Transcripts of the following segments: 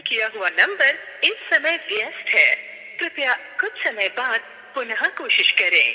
किया हुआ नंबर इस समय व्यस्त है। कृपया कुछ समय बाद पुनः कोशिश करें।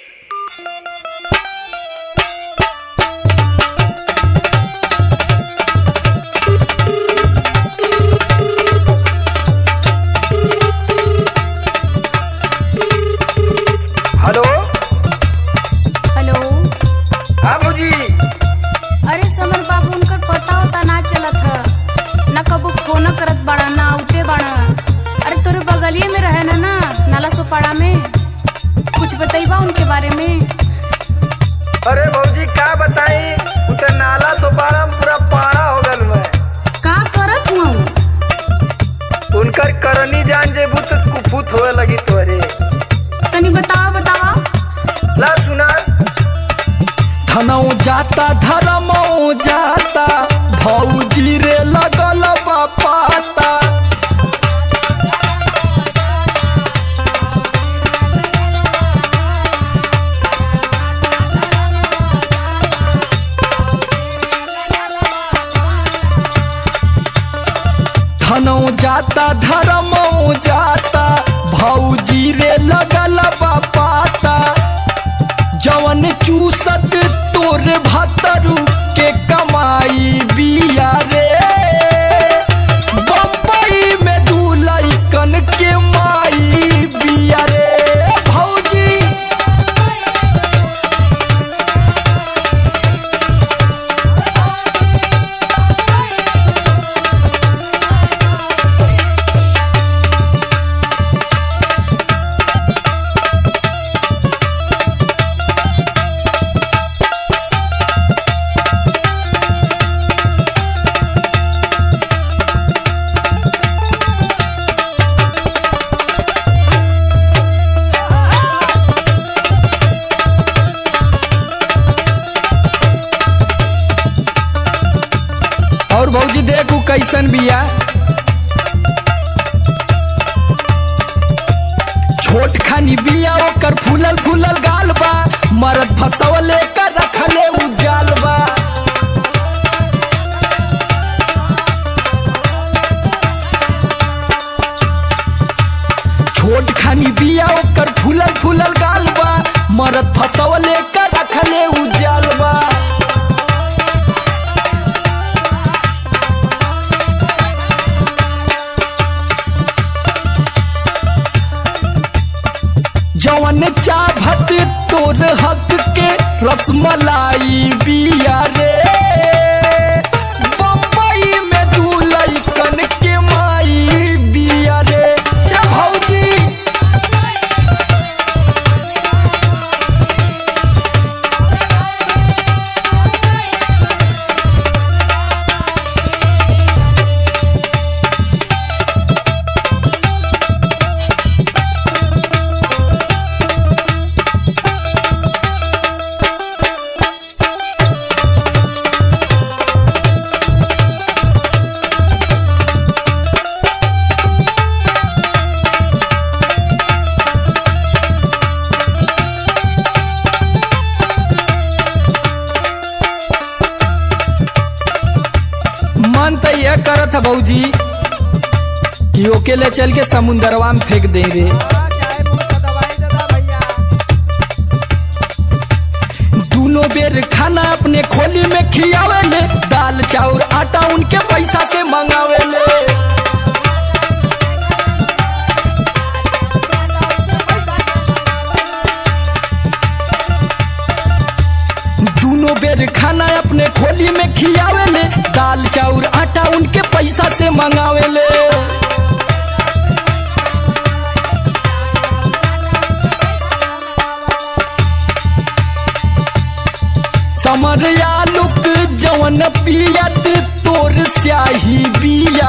Hello hello. हाँ भौजी। अरे समर बाबू उनकर पता होता ना चलत ह, ना कबो फोन करत बाड़ा ना आउते बाड़ा। अरे तोरे बगलिए में रहे ना नाला सोपाड़ा में, कुछ बताइबा उनके बारे में। अरे भौजी का बताई, उते नाला सोपारा में पूरा पाड़ा हो गल में। का करत हूँ? उनकर करनी जान जेबू तो कुफुत होए लगी तोरे। तनी बतावा बतावा। ला सुना। धनौ जाता धर्मौ जाता भौजी रे लगल बा पाता। धनौ जाता धर्मौ जाता भौजी रे लगल बा पाता। जवन चूसत तोर भतरू के कमाई बिया रे, बम्बई में दू लइकन के माई बिया रे भौजी। और भौजी देखू कैसन बिया, छोट खानी बिया ओकर फूलल फूलल गाल बा, मरद फसवले कर रखले उजाल बा। छोट खानी बिया ओकर फूलल फूलल गाल बा, मरद फसवले कर रखले उजाल बा। जवन चाहत तोर हक के रसमलाई बिया रे, बम्बई में दू लइकन के माई बिया रे भौजी। मन तो यह करत है भौजी कि ओके ले चल के समुंदरवा में फेंक दे रे। दूनो बेर खाना अपने खोली में खियावे ले, दाल चाउर आटा उनके पैसा से मंगावे ले। दूनो बेर खाना अपने खोली में खियावे ले, दाल चाउर आटा उनके पैसा से मंगावे ले। समर आलूक जवन पियत तोर स्याही बिया